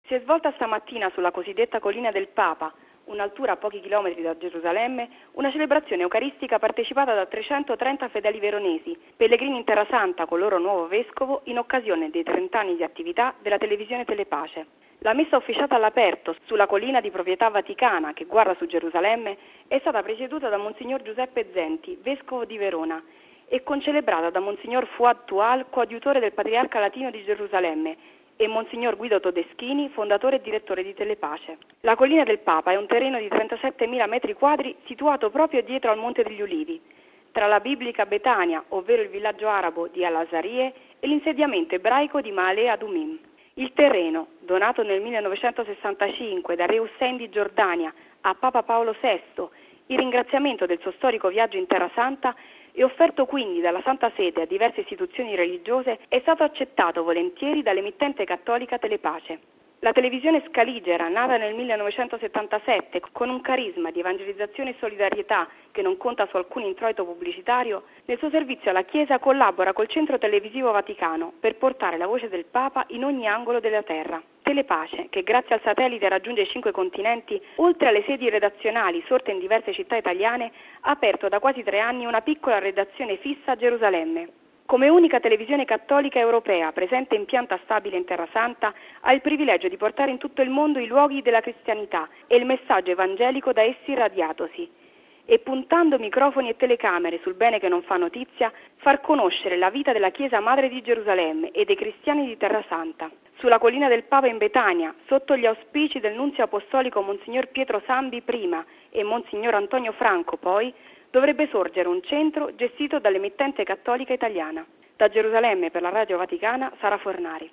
Si è svolta stamattina sulla cosiddetta Collina del Papa, un'altura a pochi chilometri da Gerusalemme, una celebrazione eucaristica partecipata da 330 fedeli veronesi, pellegrini in Terra Santa con il loro nuovo vescovo in occasione dei 30 anni di attività della televisione Telepace. La messa officiata all'aperto sulla collina di proprietà vaticana che guarda su Gerusalemme è stata presieduta da Monsignor Giuseppe Zenti, vescovo di Verona, e concelebrata da Monsignor Fuad Tual, coadiutore del Patriarca Latino di Gerusalemme, e Monsignor Guido Todeschini, fondatore e direttore di Telepace. La Collina del Papa è un terreno di 37.000 metri quadri situato proprio dietro al Monte degli Ulivi, tra la biblica Betania, ovvero il villaggio arabo di Al-Azarie, e l'insediamento ebraico di Ma'ale Adumim. Il terreno, donato nel 1965 da Re Hussein di Giordania a Papa Paolo VI, in ringraziamento del suo storico viaggio in Terra Santa, e offerto quindi dalla Santa Sede a diverse istituzioni religiose, è stato accettato volentieri dall'emittente cattolica Telepace. La televisione scaligera, nata nel 1977 con un carisma di evangelizzazione e solidarietà che non conta su alcun introito pubblicitario, nel suo servizio alla Chiesa collabora col Centro Televisivo Vaticano per portare la voce del Papa in ogni angolo della terra. Telepace, che grazie al satellite raggiunge 5 continenti, oltre alle sedi redazionali sorte in diverse città italiane, ha aperto da quasi 3 anni una piccola redazione fissa a Gerusalemme. Come unica televisione cattolica europea presente in pianta stabile in Terra Santa, ha il privilegio di portare in tutto il mondo i luoghi della cristianità e il messaggio evangelico da essi irradiatosi, e puntando microfoni e telecamere sul bene che non fa notizia, far conoscere la vita della Chiesa Madre di Gerusalemme e dei cristiani di Terra Santa. Sulla Collina del Papa in Betania, sotto gli auspici del nunzio apostolico Monsignor Pietro Sambi prima e Monsignor Antonio Franco poi, dovrebbe sorgere un centro gestito dall'emittente cattolica italiana. Da Gerusalemme per la Radio Vaticana, Sara Fornari.